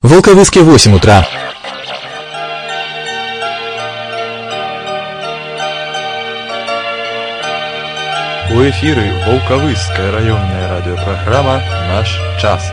В Волковыске 8 утра. У эфірі Волковыська районная радиопрограмма «Наш час».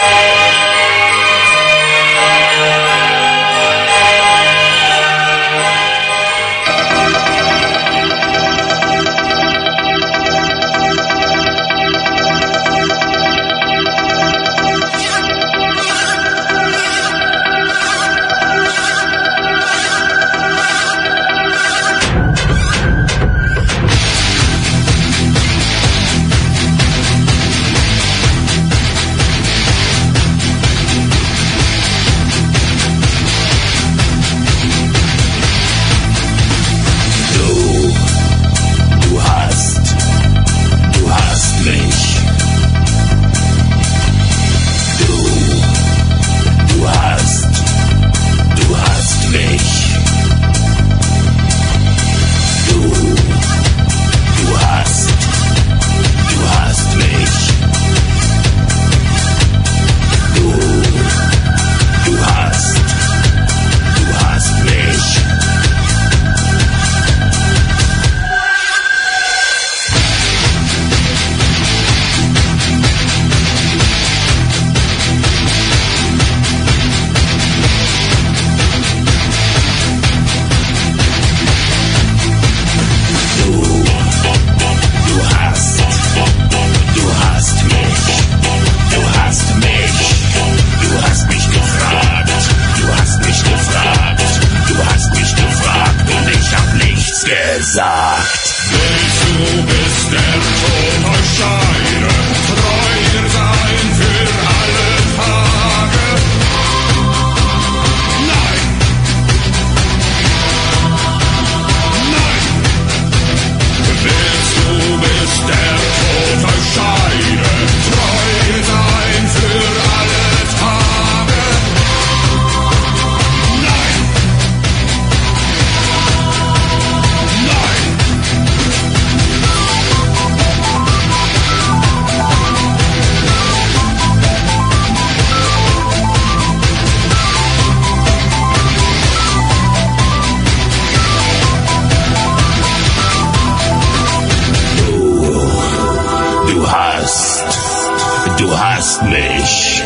Du hast mich.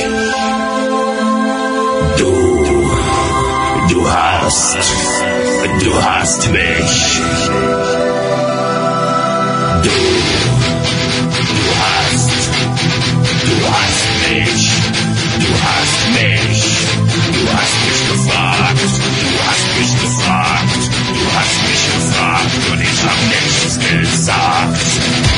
Du hast mich. Du hast mich. Du hast mich. Du hast mich gefragt. Du hast mich gefragt. Du hast mich gefragt und ich hab nichts gesagt.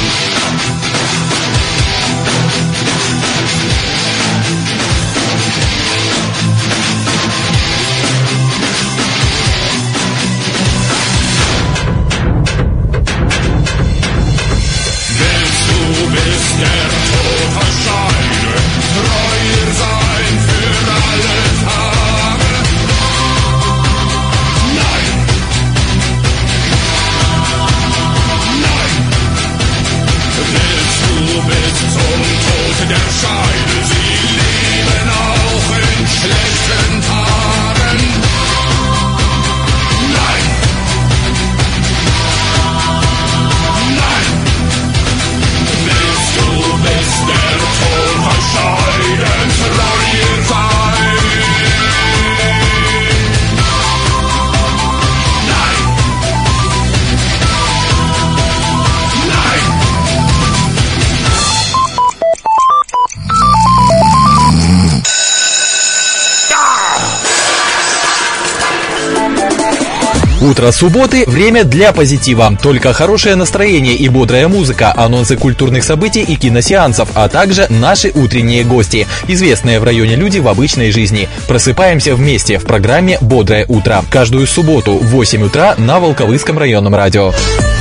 Утро субботы – время для позитива. Только хорошее настроение и бодрая музыка, анонсы культурных событий и киносеансов, а также наши утренние гости, известные в районе люди в обычной жизни. Просыпаемся вместе в программе «Бодрое утро». Каждую субботу в 8 утра на Волковыском районном радио.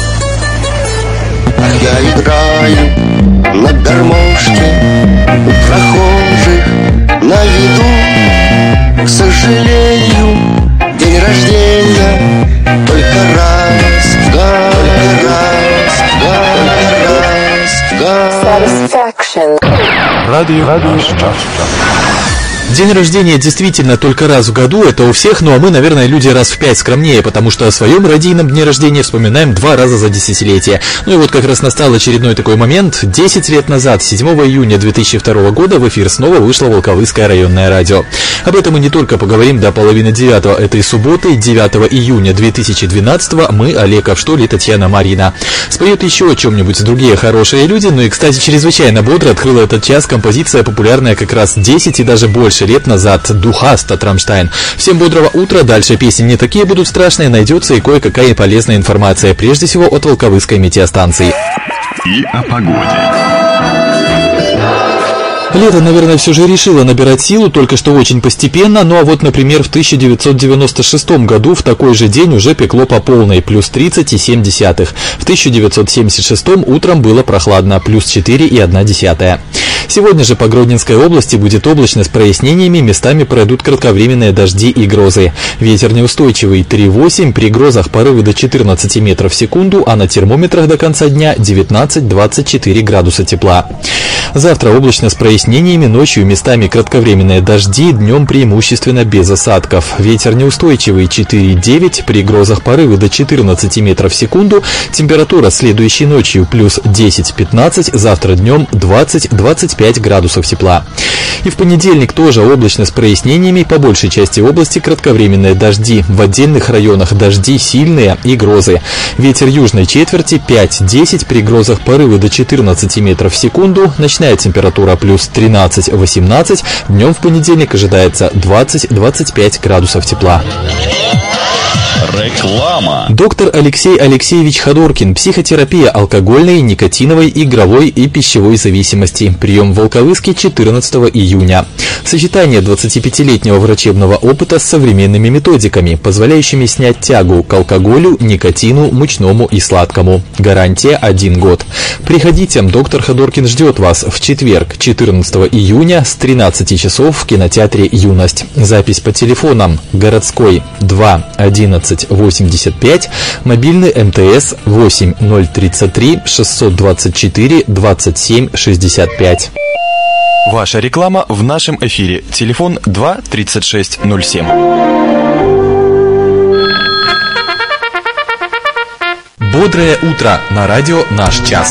Я играю на гармошке у прохожих на виду. К сожалению, день рождения только раз в год. Satisfaction. Радио. День рождения действительно только раз в году, это у всех, ну а мы, наверное, люди раз в 5 скромнее, потому что о своем родийном дне рождения вспоминаем 2 раза за десятилетие. Ну и вот как раз настал очередной такой момент. 10 лет назад, 7 июня 2002 года, в эфир снова вышло Волковыское районное радио. Об этом мы не только поговорим до 8:30 этой субботы, 9 июня 2012, мы, Олег Авштоль и Татьяна Марина. Споют еще о чем-нибудь другие хорошие люди, ну и, кстати, чрезвычайно бодро открыла этот час композиция, популярная как раз 10 и даже больше лет назад, «Духаст» от Рамштайн. Всем бодрого утра, дальше песни не такие будут страшные, найдется и кое-какая полезная информация, прежде всего от Волковыской метеостанции. И о погоде. Лето, наверное, все же решило набирать силу, только что очень постепенно, ну а вот, например, в 1996 году в такой же день уже пекло по полной, плюс 30,7. В 1976 утром было прохладно, плюс 4,1. Сегодня же по Гродненской области будет облачно с прояснениями, местами пройдут кратковременные дожди и грозы. Ветер неустойчивый 3,8, при грозах порывы до 14 метров в секунду, а на термометрах до конца дня 19-24 градуса тепла. Завтра облачно с прояснениями, ночью местами кратковременные дожди, днем преимущественно без осадков. Ветер неустойчивый 4,9, при грозах порывы до 14 метров в секунду, температура следующей ночью плюс 10-15, завтра днем 20-25 градусов тепла. И в понедельник тоже облачно с прояснениями, по большей части области кратковременные дожди, в отдельных районах дожди сильные и грозы. Ветер южной четверти 5-10, при грозах порывы до 14 метров в секунду, ночная температура плюс 13-18, днем в понедельник ожидается 20-25 градусов тепла. Реклама. Доктор Алексей Алексеевич Ходоркин. Психотерапия алкогольной, никотиновой, игровой и пищевой зависимости. Прием в Волковыске 14 июня. Сочетание 25-летнего врачебного опыта с современными методиками, позволяющими снять тягу к алкоголю, никотину, мучному и сладкому. Гарантия 1 год. Приходите, доктор Ходоркин ждет вас в четверг, 14 июня с 13 часов в кинотеатре «Юность». Запись по телефонам: городской 2 11 85, мобильный МТС 8 033 624 27 65. Ваша реклама в нашем эфире. Телефон 2 36 07. Бодрое утро на радио «Наш час».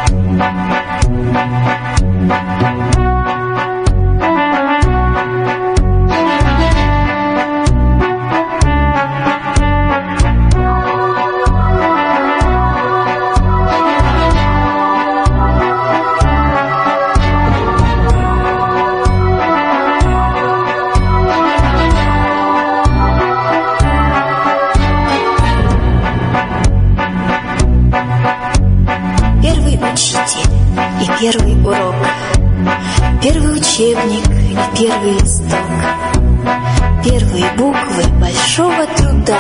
Первый урок, первый учебник и первый листок, первые буквы большого труда.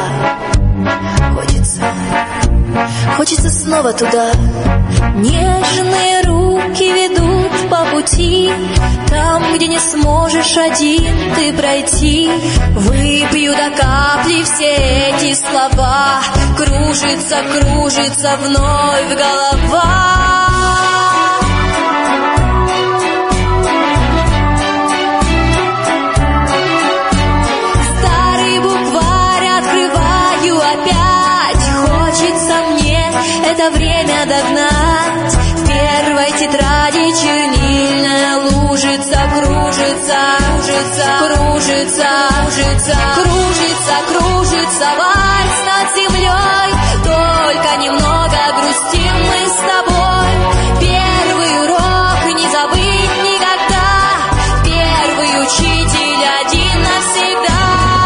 Хочется снова туда. Нежные руки ведут по пути, там, где не сможешь один ты пройти. Выпью до капли все эти слова, кружится вновь голова. Это время догнать. В первой тетради чернильная лужица кружится вальс над землей. Только немного грустим мы с тобой. Первый урок не забыть никогда. Первый учитель один навсегда.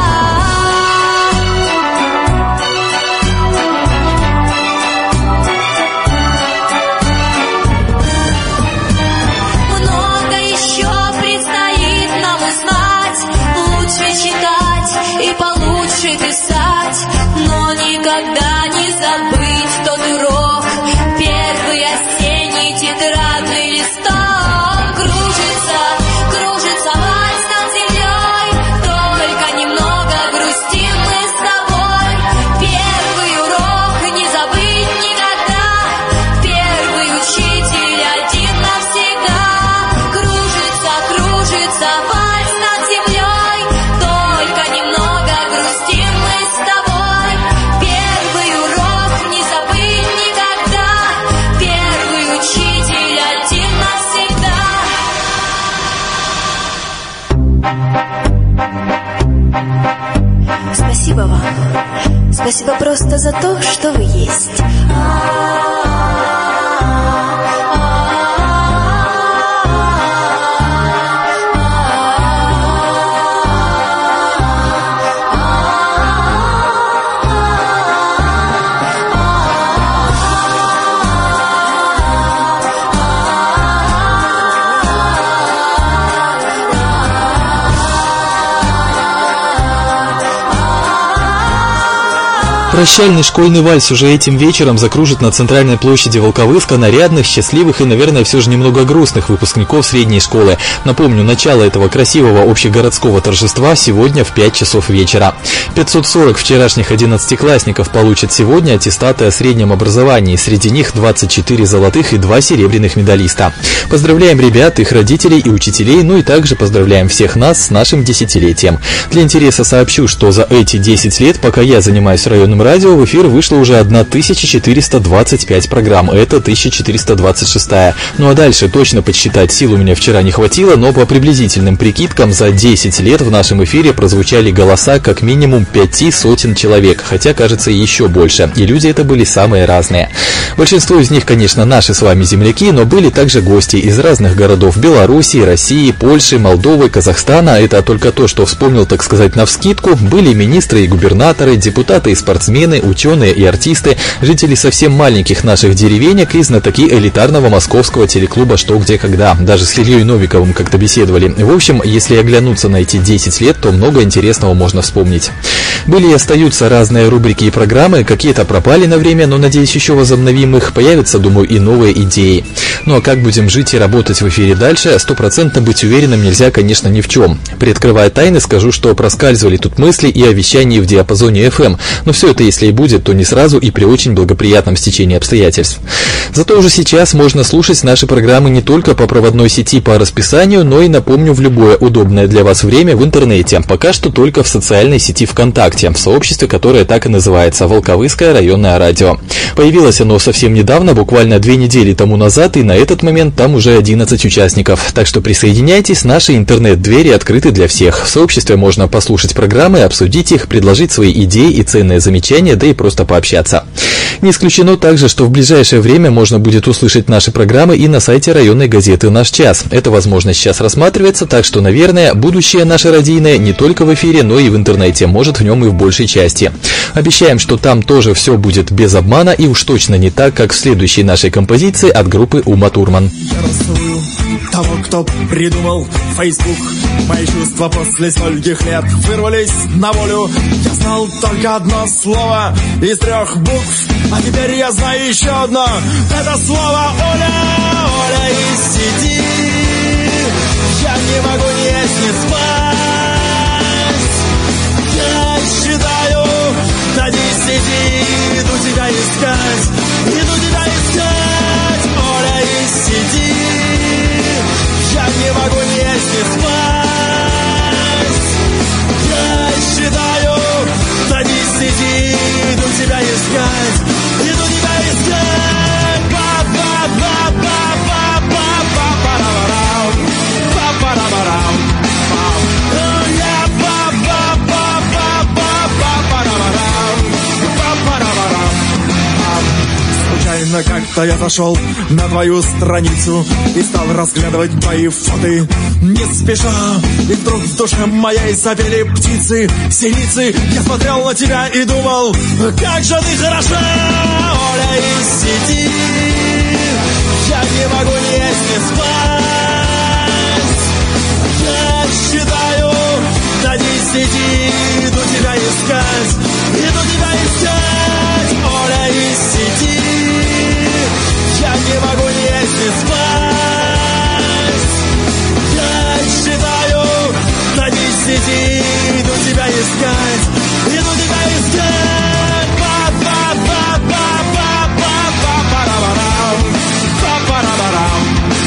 Никогда не забыть тот урок, первый осенний тетрадный листок. Кружится вальс над землей, только немного грустим мы с тобой. Первый урок не забыть никогда, первый учитель один навсегда. Кружится вальс над землей. Спасибо вам. Спасибо просто за то, что вы есть. Прощальный школьный вальс уже этим вечером закружит на центральной площади Волковыска нарядных, счастливых и, наверное, все же немного грустных выпускников средней школы. Напомню, начало этого красивого общегородского торжества сегодня в 5 часов вечера. 540 вчерашних 11-классников получат сегодня аттестаты о среднем образовании. Среди них 24 золотых и 2 серебряных медалиста. Поздравляем ребят, их родителей и учителей, ну и также поздравляем всех нас с нашим десятилетием. Для интереса сообщу, что за эти 10 лет, пока я занимаюсь районным радио, в эфир вышло уже 1425 программ. Это 1426-я. Ну а дальше точно подсчитать сил у меня вчера не хватило, но по приблизительным прикидкам за 10 лет в нашем эфире прозвучали голоса как минимум 5 сотен человек, хотя кажется еще больше. И люди это были самые разные. Большинство из них, конечно, наши с вами земляки, но были также гости из разных городов Белоруссии, России, Польши, Молдовы, Казахстана. Это только то, что вспомнил, так сказать, навскидку. Были министры и губернаторы, депутаты и спортсмены, ученые и артисты, жители совсем маленьких наших деревенек и знатоки элитарного московского телеклуба «Что, где, когда». Даже с Ильей Новиковым как-то беседовали. В общем, если оглянуться на эти 10 лет, то много интересного можно вспомнить. Были и остаются разные рубрики и программы, какие-то пропали на время, но, надеюсь, еще возобновим их. Появятся, думаю, и новые идеи. Ну а как будем жить и работать в эфире дальше, 100% быть уверенным нельзя, конечно, ни в чем. Приоткрывая тайны, скажу, что проскальзывали тут мысли и о вещании в диапазоне FM, но все это, если и будет, то не сразу и при очень благоприятном стечении обстоятельств. Зато уже сейчас можно слушать наши программы не только по проводной сети по расписанию, но и, напомню, в любое удобное для вас время в интернете. Пока что только в социальной сети ВКонтакте, в сообществе, которое так и называется «Волковыское районное радио». Появилось оно совсем недавно, буквально 2 недели тому назад, и на этот момент там уже 11 участников. Так что присоединяйтесь, наши интернет-двери открыты для всех. В сообществе можно послушать программы, обсудить их, предложить свои идеи и ценные замечания, да и просто пообщаться. Не исключено также, что в ближайшее время можно будет услышать наши программы и на сайте районной газеты «Наш час». Эта возможность сейчас рассматривается, так что, наверное, будущее наше радийное не только в эфире, но и в интернете, может в нем и в большей части. Обещаем, что там тоже все будет без обмана и уж точно не так, как в следующей нашей композиции от группы Ума Турман. Того, кто придумал Facebook. Мои чувства после стольких лет вырвались на волю. Я знал только одно слово из 3 букв, а теперь я знаю еще одно. Это слово Оля, Оля, и сиди. Я не могу ни есть, ни спать. Я считаю до 10, иду тебя искать, иду тебя искать. Оля, и сиди. Я не могу ни есть, ни спать. Я считаю до 10, иду тебя искать, иду тебя искать. Па-па-па-па-па-па-па-парам, па-парам-парам, случайно как-то я зашел на твою страницу и стал разглядывать твои фото не спеша. И вдруг в душе моей запели птицы, синицы. Я смотрел на тебя и думал, как же ты хороша, Оля, и сиди. Я не могу ни есть, ни спать. Я считаю до 10, иду тебя искать, иду тебя искать. Оля, и сиди. Я не могу ни есть, ни спать. Я считаю до 10, иду тебя искать, иду тебя искать. Па-па-па-па-па-па-па-парам, па-парам-парам,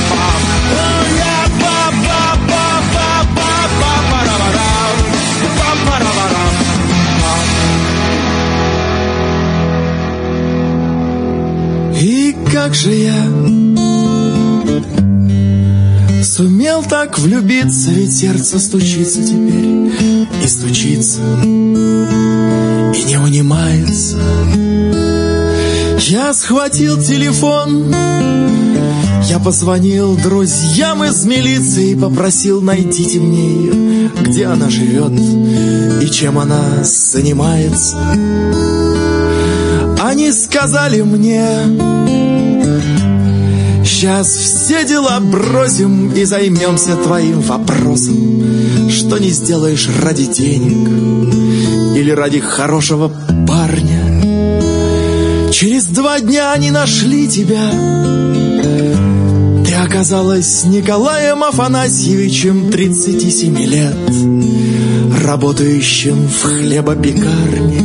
па-па-па-па-па-па-парам, па-парам-парам. И как же я сумел так влюбиться, ведь сердце стучится теперь и стучится, и не унимается. Я схватил телефон, я позвонил друзьям из милиции, попросил найдите мне ее, где она живет и чем она занимается. Они сказали мне: сейчас все дела бросим и займемся твоим вопросом, что не сделаешь ради денег или ради хорошего парня. Через 2 дня они нашли тебя. Ты оказалась Николаем Афанасьевичем, 37 лет, работающим в хлебопекарне.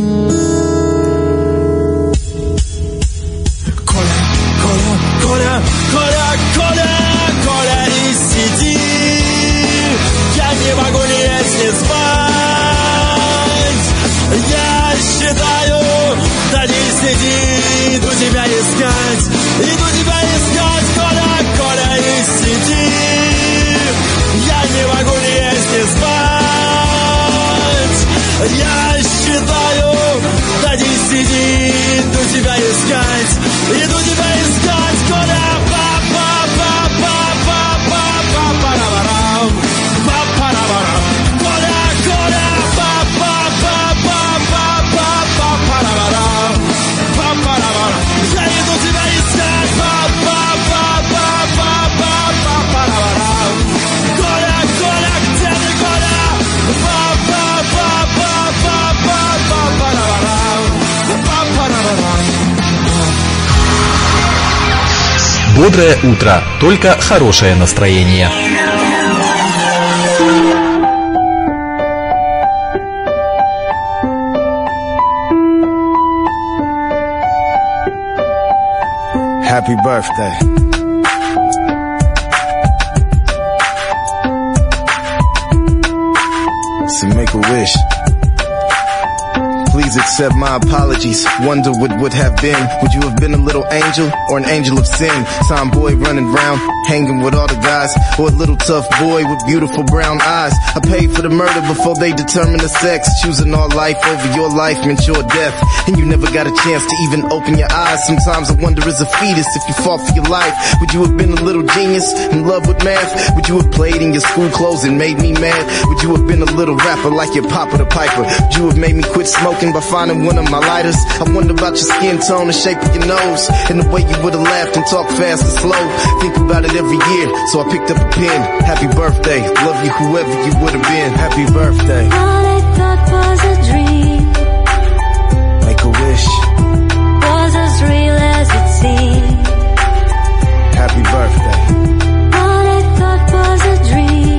Коля, и сиди, я не могу лечь и спать. Я считаю до 10, иду тебя искать, Коля, и сиди, я не могу лечь и спать. Я считаю до 10, иду тебя искать, Коля. Бодрое утро, только хорошее настроение. Happy birthday. So make a wish. Please accept my apologies. Wonder what would have been. Would you have been a little angel or an angel of sin? Tomboy running round, hanging with all the guys, or a little tough boy with beautiful brown eyes. I paid for the murder before they determined the sex. Choosing our life over your life meant your death, and you never got a chance to even open your eyes. Sometimes I wonder as a fetus if you fought for your life, would you have been a little genius in love with math? Would you have played in your school clothes and made me mad? Would you have been a little rapper like your Papa the Piper? Would you have made me quit smoking by finding one of my lighters? I wonder about your skin tone, the shape of your nose, and the way you would have laughed and talked fast and slow. Think about it every year, so I picked up a pen. Happy birthday, love you whoever you would have been. Happy birthday. All I thought was a dream. Make a wish. Was as real as it seemed. Happy birthday. All I thought was a dream.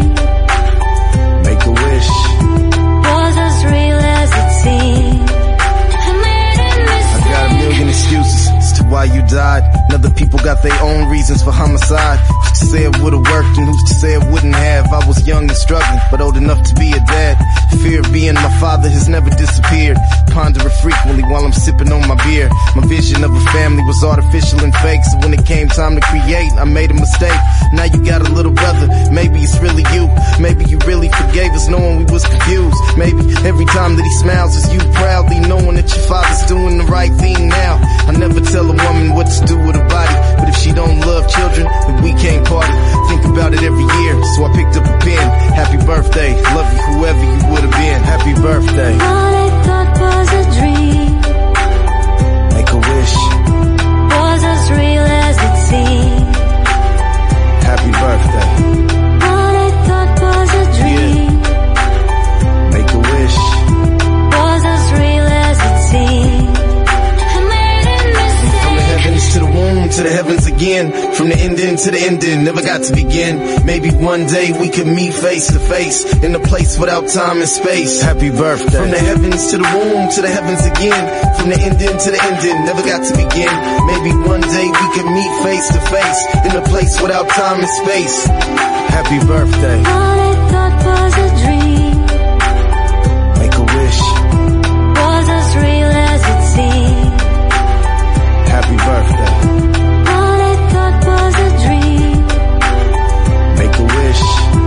Make a wish. Was as real as it seemed. I made a mistake. I got a million excuses as to why you died. And other people got their own reasons for homicide. Who's to say it would've worked and who's to say it wouldn't have? I was young and struggling, but old enough to be a dad. Fear of being my father has never disappeared. Ponder it frequently while I'm sipping on my beer. My vision of a family was artificial and fake, so when it came time to create, I made a mistake. Now you got a little brother, maybe it's really you. Maybe you really forgave us knowing we was confused. Maybe every time that he smiles it's you proudly knowing that your father's doing the right thing now. I never tell a woman what to do with her body, but if she don't love children, then we can't party. Think about it every year, so I picked up a pen. Happy birthday, love you whoever you would have been. Happy birthday. All I thought was a dream. Make a wish. Was as real as it seemed. Happy birthday. All I thought was a dream. Make a wish. Was as real as it seemed. I made a mistake. From the heavens to the womb to the heavens again. From the ending to the ending, never got to begin. Maybe one day we could meet face to face in a place without time and space. Happy birthday. From the heavens to the womb to the heavens again. From the ending to the ending, never got to begin. Maybe one day we could meet face to face in a place without time and space. Happy birthday. All I thought was a dream. Make a wish. Was as real as it seemed. Happy birthday. All I thought was a dream. Make a wish.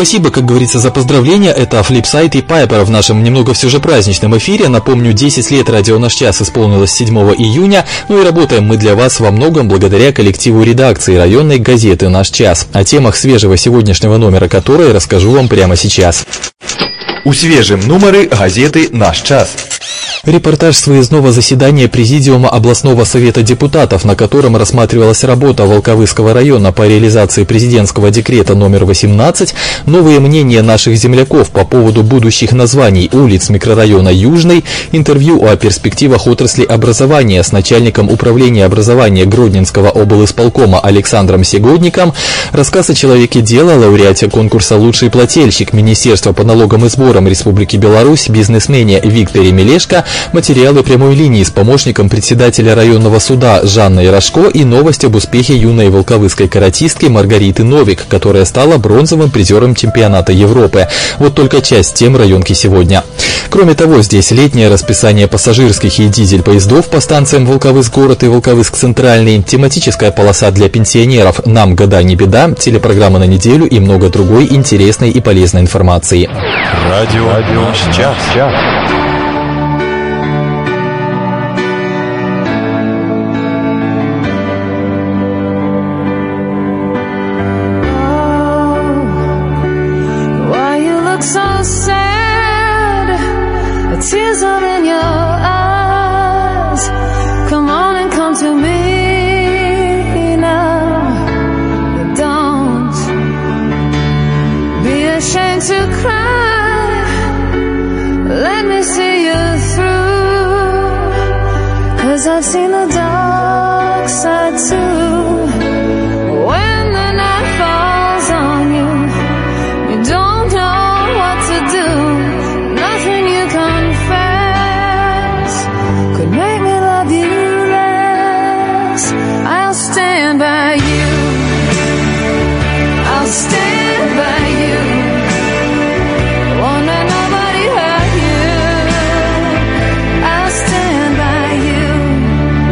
спасибо, как говорится, за поздравления. Это Flipside и Piper в нашем немного все же праздничном эфире. Напомню, 10 лет радио «Наш час» исполнилось 7 июня. Ну и работаем мы для вас во многом благодаря коллективу редакции районной газеты «Наш час». О темах свежего сегодняшнего номера которой расскажу вам прямо сейчас. Усвежим номеры газеты «Наш час». Репортаж с выездного заседания Президиума областного совета депутатов, на котором рассматривалась работа Волковыского района по реализации президентского декрета номер 18, новые мнения наших земляков по поводу будущих названий улиц микрорайона Южный, интервью о перспективах отрасли образования с начальником управления образования Гродненского облисполкома Александром Сегодником, рассказ о человеке дела, лауреате конкурса «Лучший плательщик» Министерства по налогам и сборам Республики Беларусь, бизнесмене Викторе Мелешко, материалы прямой линии с помощником председателя районного суда Жанной Рожко и новость об успехе юной волковыской каратистки Маргариты Новик, которая стала бронзовым призером чемпионата Европы. Вот только часть тем районки сегодня. Кроме того, здесь летнее расписание пассажирских и дизель-поездов по станциям Волковыск-город и Волковыск-центральный, тематическая полоса для пенсионеров «Нам года не беда», телепрограмма на неделю и много другой интересной и полезной информации. Радио «Наш час». Tears are in your eyes. Come on and come to me now. Don't be ashamed to cry. Let me see you through. 'Cause I've seen the dark side too. When the night falls on you, you don't know what to do. Nothing you confess could make me love you less. I'll stand by you. I'll stand by you. Won't let nobody hurt you. I'll stand by you.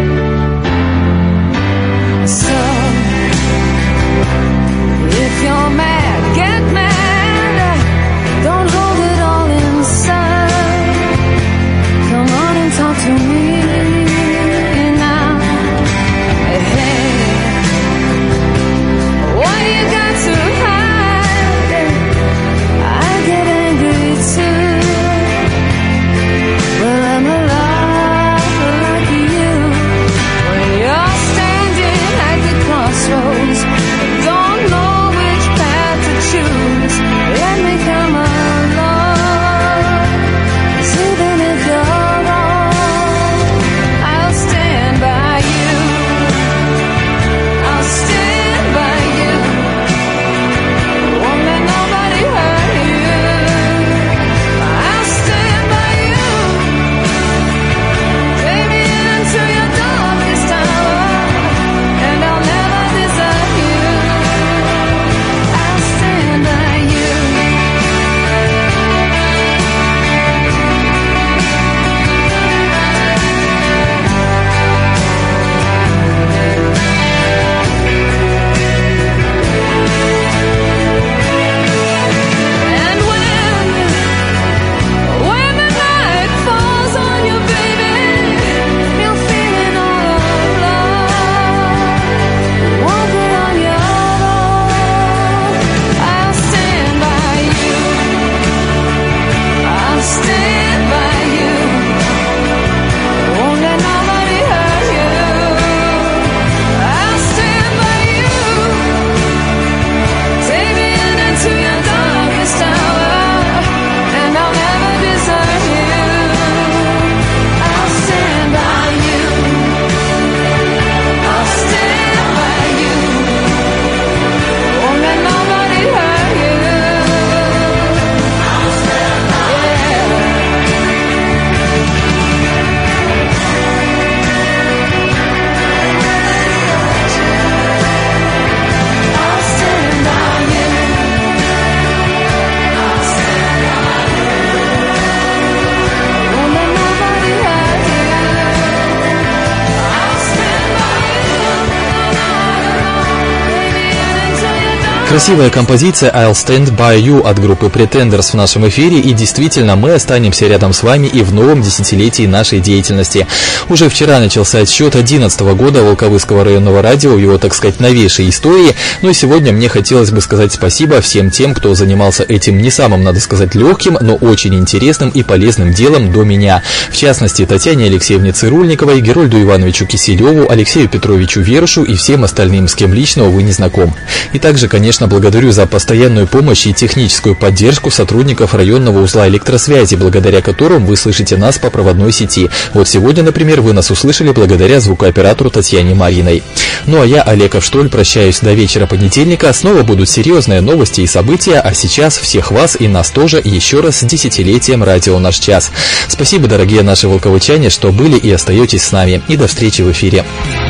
Красивая композиция «I'll Stand By You» от группы Pretenders в нашем эфире, и действительно мы останемся рядом с вами и в новом десятилетии нашей деятельности. Уже вчера начался отсчет 11-го года Волковыского районного радио, его, так сказать, новейшей истории, но сегодня мне хотелось бы сказать спасибо всем тем, кто занимался этим не самым, надо сказать, легким, но очень интересным и полезным делом до меня. В частности, Татьяне Алексеевне Цирульниковой, Герольду Ивановичу Киселеву, Алексею Петровичу Верушу и всем остальным, с кем лично вы не знаком. И также, конечно, благодарю за постоянную помощь и техническую поддержку сотрудников районного узла электросвязи, благодаря которым вы слышите нас по проводной сети. Вот сегодня, например, вы нас услышали благодаря звукооператору Татьяне Марьиной. Ну а я, Олег Авштоль, прощаюсь до вечера понедельника. Снова будут серьезные новости и события, а сейчас всех вас и нас тоже еще раз с десятилетием радио «Наш час». Спасибо, дорогие наши волковычане, что были и остаетесь с нами. И до встречи в эфире.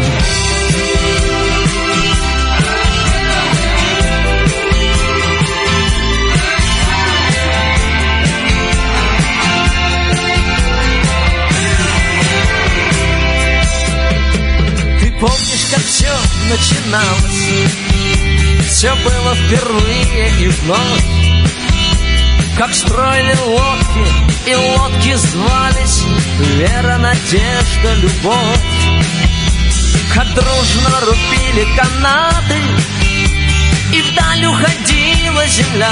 Начиналось, все было впервые и вновь. Как строили лодки, и лодки звались вера, надежда, любовь. Как дружно рубили канаты, и вдаль уходила земля.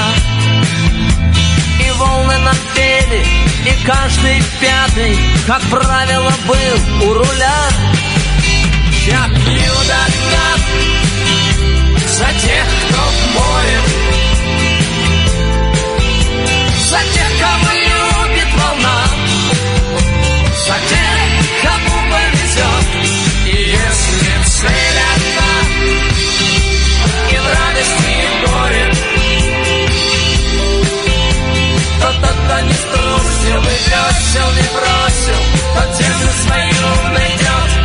И волны нам пели, и каждый пятый, как правило, был у руля. Я пью до дна за тех, кто в море, за тех, кого любит волна, за тех, кому повезет. И если цель одна, и в радости, и в горе, то тот, кто не струсил и весел, не бросил, тот землю свою найдет.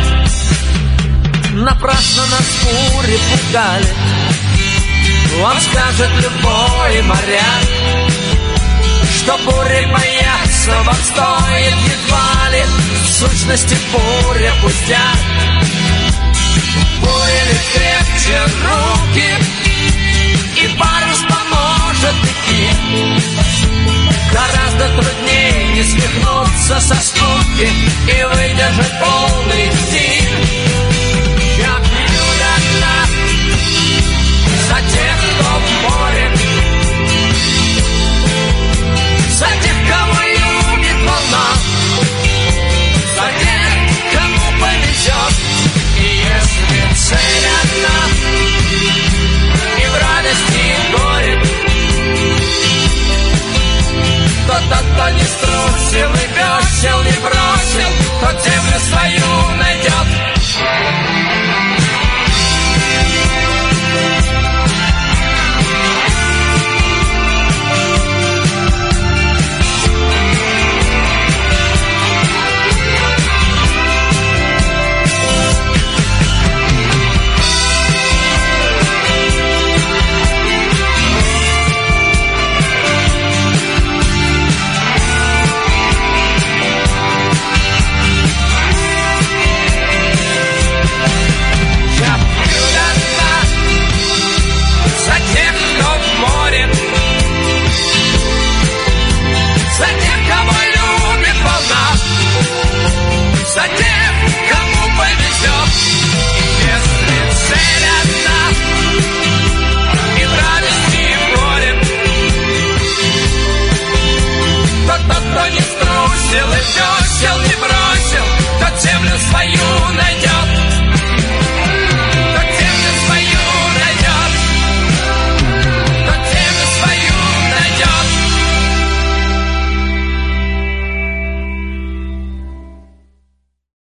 Напрасно нас бури пугали, вам скажет любой моряк, что бури бояться вам стоит едва ли, в сущности буря пустяк. Бури ведь крепче руки,